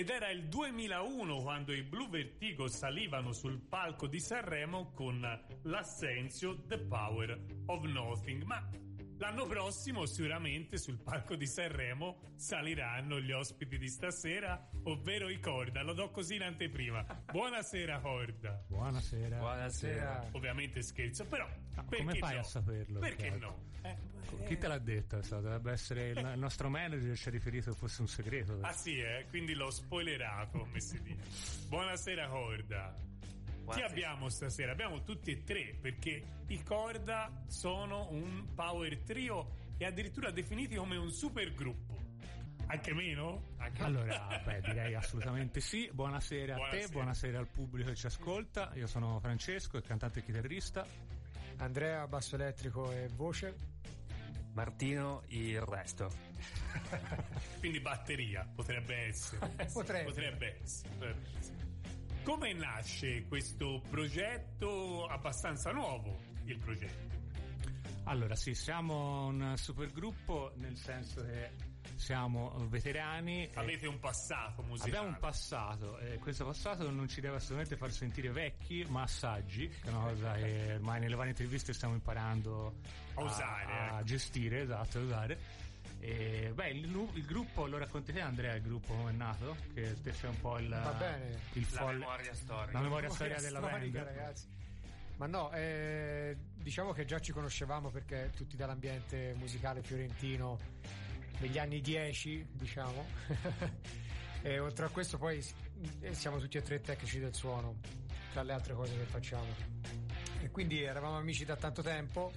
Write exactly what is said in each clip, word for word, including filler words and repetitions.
ed era il duemilauno quando i Blue Vertigo salivano sul palco di Sanremo con l'Assenzio The Power of Nothing. Ma l'anno prossimo sicuramente sul palco di Sanremo saliranno gli ospiti di stasera, ovvero i Korda. Lo do così in anteprima. Buonasera Korda. Buonasera. Buonasera. Ovviamente scherzo, però no, come fai no? a saperlo? Perché Certo. no? Eh, Chi te l'ha detto? Dovrebbe essere il, il nostro manager, ci ha riferito che fosse un segreto. Ah sì, eh? Quindi l'ho spoilerato, come si dice. Buonasera Korda. Chi abbiamo stasera? Abbiamo tutti e tre, perché i Korda sono un power trio e addirittura definiti come un super gruppo. Anche meno? Anche allora, beh, direi assolutamente sì. Buonasera, buonasera a te, buonasera al pubblico che ci ascolta. Io sono Francesco, il cantante e chitarrista. Andrea, basso elettrico e voce. Martino, il resto. Quindi batteria, potrebbe essere. potrebbe. Potrebbe essere. Potrebbe essere. Come nasce questo progetto abbastanza nuovo, il progetto? Allora sì, siamo un supergruppo nel senso che siamo veterani. Avete un passato musicale? Abbiamo un passato e questo passato non ci deve assolutamente far sentire vecchi, ma saggi, che è una cosa che ormai nelle varie interviste stiamo imparando a, a usare, a, a gestire, esatto, a usare. E, beh, il, il gruppo, lo racconti te Andrea, il gruppo come è nato? Che te c'è un po' il, Va bene. il la folle, memoria storica. La memoria storica della band, ragazzi. Ma no, eh, diciamo che già ci conoscevamo perché tutti dall'ambiente musicale fiorentino degli anni dieci, diciamo. E oltre a questo poi siamo tutti e tre tecnici del suono, tra le altre cose che facciamo. E quindi eravamo amici da tanto tempo.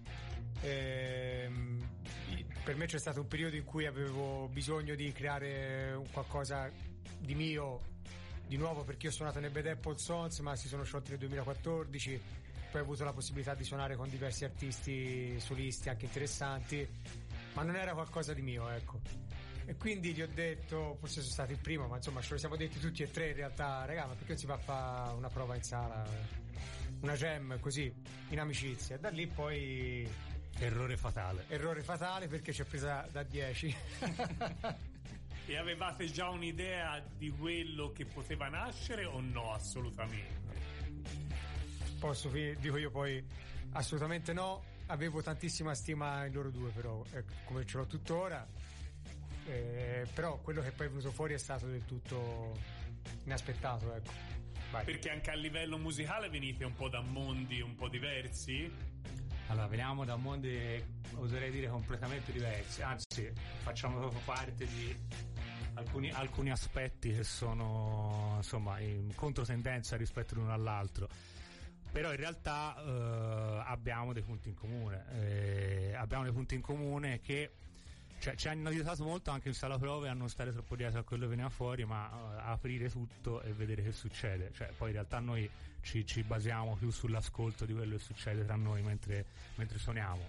E, per me c'è stato un periodo in cui avevo bisogno di creare un qualcosa di mio di nuovo, perché io ho suonato nei Bad Apple Sons ma si sono sciolti nel duemilaquattordici, poi ho avuto la possibilità di suonare con diversi artisti solisti anche interessanti, ma non era qualcosa di mio, ecco. E quindi gli ho detto, forse sono stato il primo, ma insomma ce lo siamo detti tutti e tre in realtà, raga, ma perché non si va a fare una prova in sala, una jam così in amicizia? E da lì poi errore fatale errore fatale perché ci ho presa da dieci. E avevate già un'idea di quello che poteva nascere o no? Assolutamente. Posso, dico io poi assolutamente no. Avevo tantissima stima in loro due, però eh, come ce l'ho tuttora, eh, però quello che poi è venuto fuori è stato del tutto inaspettato, ecco. Vai. Perché anche a livello musicale venite un po' da mondi un po' diversi? Allora, veniamo da mondi, oserei dire, completamente diversi, anzi facciamo proprio parte di alcuni, alcuni aspetti che sono insomma in controtendenza rispetto l'uno all'altro, però in realtà eh, abbiamo dei punti in comune, eh, abbiamo dei punti in comune che cioè, ci hanno aiutato molto anche in sala prove a non stare troppo dietro a quello che veniva fuori, ma uh, aprire tutto e vedere che succede. Cioè, poi in realtà noi ci, ci basiamo più sull'ascolto di quello che succede tra noi mentre, mentre suoniamo.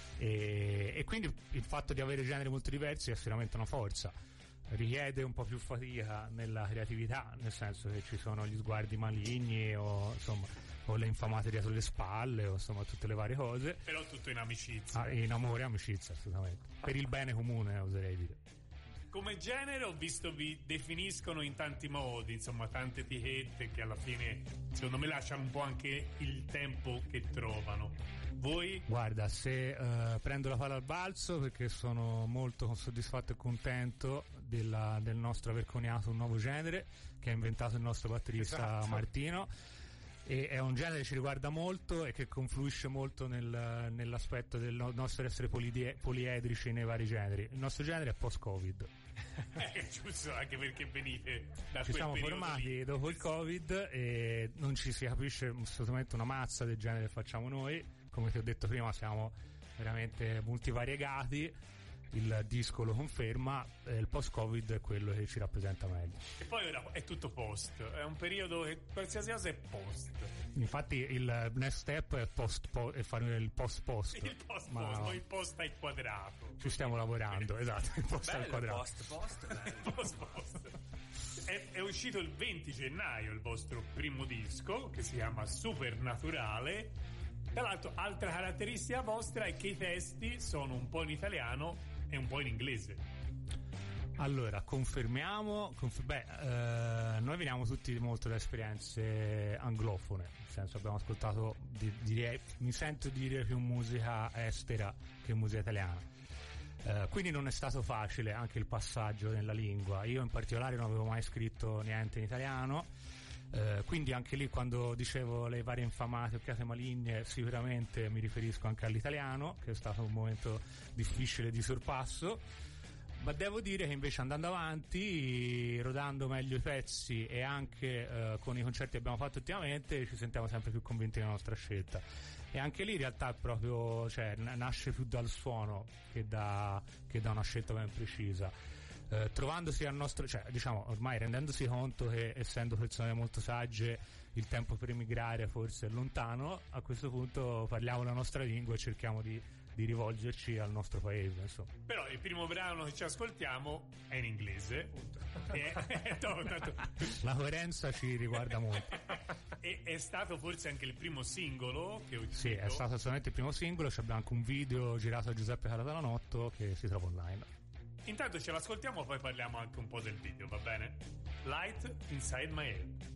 E, e quindi il fatto di avere generi molto diversi è sicuramente una forza. Richiede un po' più fatica nella creatività, nel senso che ci sono gli sguardi maligni o insomma o le infamate dietro le spalle o insomma tutte le varie cose, però tutto in amicizia, ah, in amore e amicizia, assolutamente, per il bene comune, oserei dire. Come genere ho visto vi definiscono in tanti modi, insomma tante etichette che alla fine secondo me lasciano un po' anche il tempo che trovano. Voi? Guarda, se uh, prendo la palla al balzo, perché sono molto soddisfatto e contento della, del nostro aver coniato un nuovo genere che ha inventato il nostro batterista esatto. Martino, e è un genere che ci riguarda molto e che confluisce molto nel, nell'aspetto del nostro essere polidie, poliedrici nei vari generi. Il nostro genere è post-Covid. Eh, giusto, anche perché venite da ci quel siamo formati lì. Dopo il Covid e non ci si capisce assolutamente una mazza del genere che facciamo noi. Come ti ho detto prima, siamo veramente multivariegati. Il disco lo conferma, eh, il post-Covid è quello che ci rappresenta meglio. E poi ora è tutto post, è un periodo che qualsiasi cosa è post. Infatti il next step è, post, po- è fare il post-post. Il post-post, ma poi il post al quadrato. Ci stiamo lavorando, esatto, il post bello, al quadrato. Post-post, post-post. È, è uscito il venti gennaio il vostro primo disco, che si chiama Supernaturale. Tra l'altro, altra caratteristica vostra è che i testi sono un po' in italiano e un po' in inglese. Allora, confermiamo, conf- beh, eh, noi veniamo tutti molto da esperienze anglofone, nel senso abbiamo ascoltato, di, direi, mi sento dire più musica estera che musica italiana, eh, quindi non è stato facile anche il passaggio nella lingua. Io in particolare non avevo mai scritto niente in italiano, eh, quindi anche lì quando dicevo le varie infamate occhiate maligne sicuramente mi riferisco anche all'italiano, che è stato un momento difficile di sorpasso. Ma devo dire che invece andando avanti, rodando meglio i pezzi e anche eh, con i concerti che abbiamo fatto ultimamente, ci sentiamo sempre più convinti della nostra scelta. E anche lì in realtà è proprio, cioè, n- nasce più dal suono che da, che da una scelta ben precisa. Eh, trovandosi al nostro, cioè diciamo ormai rendendosi conto che essendo persone molto sagge il tempo per emigrare forse è lontano, a questo punto parliamo la nostra lingua e cerchiamo di di rivolgerci al nostro paese, insomma. Però il primo brano che ci ascoltiamo è in inglese e, no, tanto, la coerenza ci riguarda molto. E è stato forse anche il primo singolo che ho ucciso. Sì, è stato solamente il primo singolo. Abbiamo anche un video girato da Giuseppe Caratalanotto che si trova online. Intanto ce l'ascoltiamo, poi parliamo anche un po' del video, va bene? Light Inside My Head.